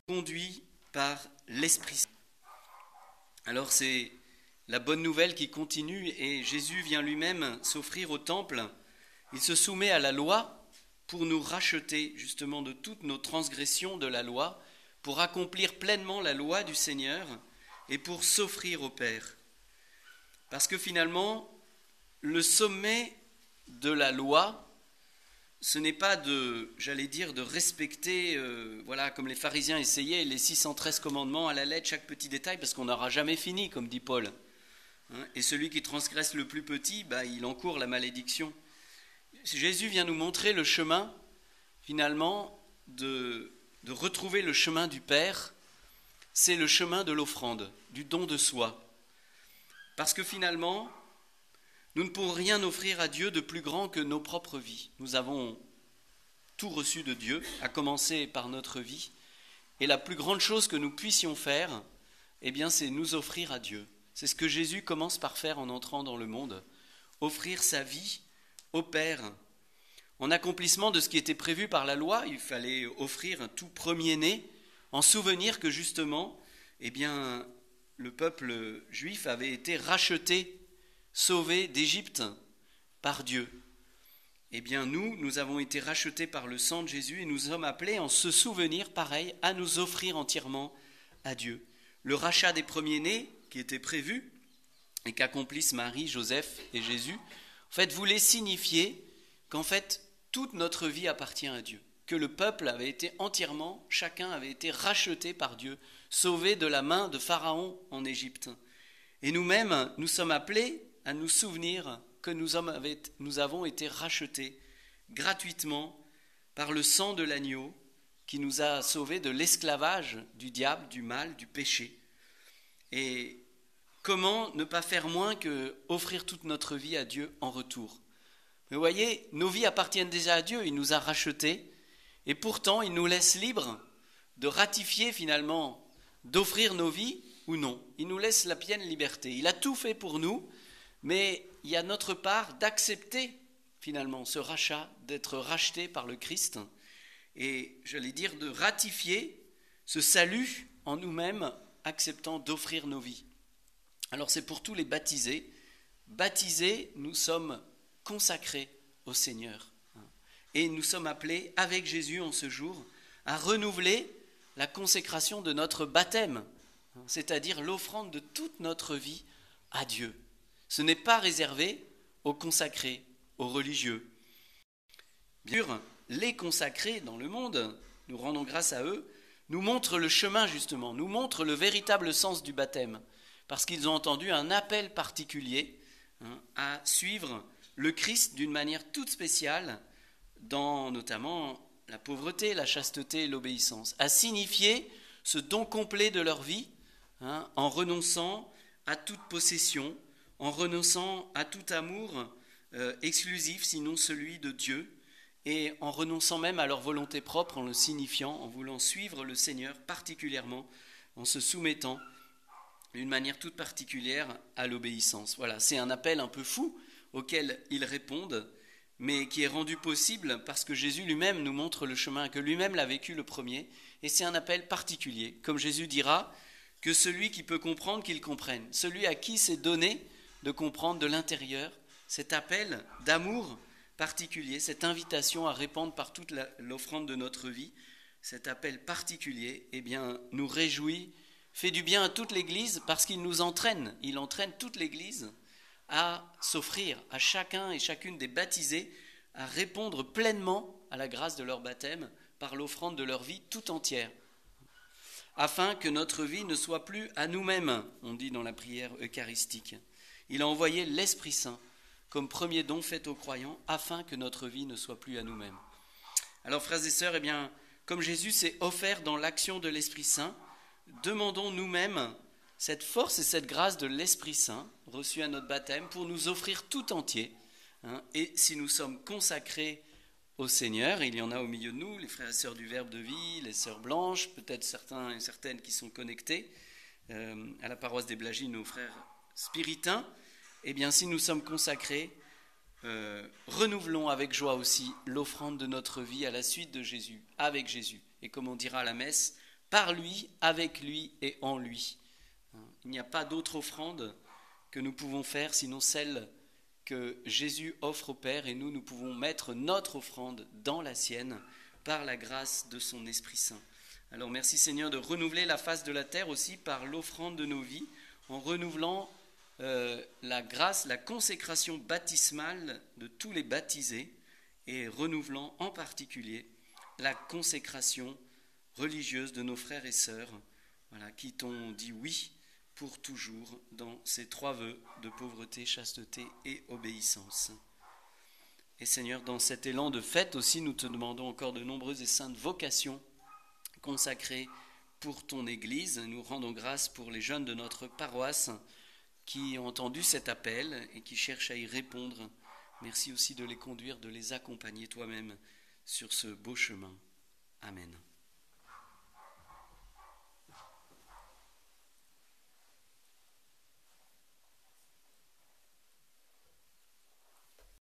conduits par l'Esprit Saint. Alors c'est la bonne nouvelle qui continue et Jésus vient lui-même s'offrir au temple. Il se soumet à la loi pour nous racheter justement de toutes nos transgressions de la loi, pour accomplir pleinement la loi du Seigneur et pour s'offrir au Père. Parce que finalement, le sommet de la loi, ce n'est pas de respecter, comme les pharisiens essayaient, les 613 commandements à la lettre, chaque petit détail, parce qu'on n'aura jamais fini, comme dit Paul. Et celui qui transgresse le plus petit, il encourt la malédiction. Jésus vient nous montrer le chemin, finalement, de retrouver le chemin du Père. C'est le chemin de l'offrande, du don de soi. Parce que finalement, nous ne pourrons rien offrir à Dieu de plus grand que nos propres vies. Nous avons tout reçu de Dieu, à commencer par notre vie. Et la plus grande chose que nous puissions faire, c'est nous offrir à Dieu. C'est ce que Jésus commence par faire en entrant dans le monde. Offrir sa vie au Père. En accomplissement de ce qui était prévu par la loi, il fallait offrir un tout premier-né, en souvenir que justement, le peuple juif avait été racheté, sauvé d'Égypte par Dieu. Nous avons été rachetés par le sang de Jésus et nous sommes appelés en ce souvenir, pareil, à nous offrir entièrement à Dieu. Le rachat des premiers-nés qui était prévu et qu'accomplissent Marie, Joseph et Jésus, en fait, voulait signifier qu'en fait, toute notre vie appartient à Dieu. Que le peuple avait été entièrement, chacun avait été racheté par Dieu, sauvé de la main de Pharaon en Égypte. Et nous-mêmes, nous sommes appelés à nous souvenir que nous avons été rachetés gratuitement par le sang de l'agneau qui nous a sauvés de l'esclavage du diable, du mal, du péché. Et comment ne pas faire moins que offrir toute notre vie à Dieu en retour? Mais vous voyez, nos vies appartiennent déjà à Dieu, il nous a rachetés, et pourtant il nous laisse libres de ratifier finalement, d'offrir nos vies ou non. Il nous laisse la pleine liberté. Il a tout fait pour nous, mais il y a notre part d'accepter finalement ce rachat, d'être racheté par le Christ, et de ratifier ce salut en nous-mêmes, acceptant d'offrir nos vies. Alors c'est pour tous les baptisés. Baptisés, nous sommes consacrés au Seigneur. Et nous sommes appelés, avec Jésus en ce jour, à renouveler la consécration de notre baptême, c'est-à-dire l'offrande de toute notre vie à Dieu. Ce n'est pas réservé aux consacrés, aux religieux. Bien sûr, les consacrés dans le monde, nous rendons grâce à eux, nous montrent le chemin justement, nous montrent le véritable sens du baptême, parce qu'ils ont entendu un appel particulier à suivre le Christ d'une manière toute spéciale, dans notamment la pauvreté, la chasteté et l'obéissance, à signifier ce don complet de leur vie, en renonçant à toute possession, en renonçant à tout amour exclusif, sinon celui de Dieu, et en renonçant même à leur volonté propre, en le signifiant, en voulant suivre le Seigneur particulièrement, en se soumettant d'une manière toute particulière à l'obéissance. Voilà, c'est un appel un peu fou auquel ils répondent, mais qui est rendu possible parce que Jésus lui-même nous montre le chemin, que lui-même l'a vécu le premier, et c'est un appel particulier. Comme Jésus dira, que celui qui peut comprendre, qu'il comprenne. Celui à qui c'est donné de comprendre de l'intérieur cet appel d'amour particulier, cette invitation à répandre par toute l'offrande de notre vie, cet appel particulier, nous réjouit, fait du bien à toute l'Église parce qu'il nous entraîne, il entraîne toute l'Église à s'offrir à chacun et chacune des baptisés, à répondre pleinement à la grâce de leur baptême par l'offrande de leur vie tout entière, afin que notre vie ne soit plus à nous-mêmes, on dit dans la prière eucharistique. Il a envoyé l'Esprit Saint comme premier don fait aux croyants, afin que notre vie ne soit plus à nous-mêmes. Alors frères et sœurs, comme Jésus s'est offert dans l'action de l'Esprit Saint, demandons nous-mêmes cette force et cette grâce de l'Esprit Saint, reçue à notre baptême, pour nous offrir tout entier. Et si nous sommes consacrés au Seigneur, il y en a au milieu de nous, les frères et sœurs du Verbe de vie, les sœurs blanches, peut-être certains et certaines qui sont connectés à la paroisse des Blagies, nos frères spiritains, si nous sommes consacrés, renouvelons avec joie aussi l'offrande de notre vie à la suite de Jésus, avec Jésus. Et comme on dira à la messe, par lui, avec lui et en lui. Il n'y a pas d'autre offrande que nous pouvons faire sinon celle que Jésus offre au Père, et nous pouvons mettre notre offrande dans la sienne par la grâce de son Esprit Saint. Alors merci Seigneur de renouveler la face de la terre aussi par l'offrande de nos vies, en renouvelant la grâce, la consécration baptismale de tous les baptisés, et renouvelant en particulier la consécration religieuse de nos frères et sœurs, voilà, qui t'ont dit oui pour toujours dans ces 3 vœux de pauvreté, chasteté et obéissance. Et Seigneur, dans cet élan de fête aussi, nous te demandons encore de nombreuses et saintes vocations consacrées pour ton Église. Nous rendons grâce pour les jeunes de notre paroisse qui ont entendu cet appel et qui cherchent à y répondre. Merci aussi de les conduire, de les accompagner toi-même sur ce beau chemin. Amen.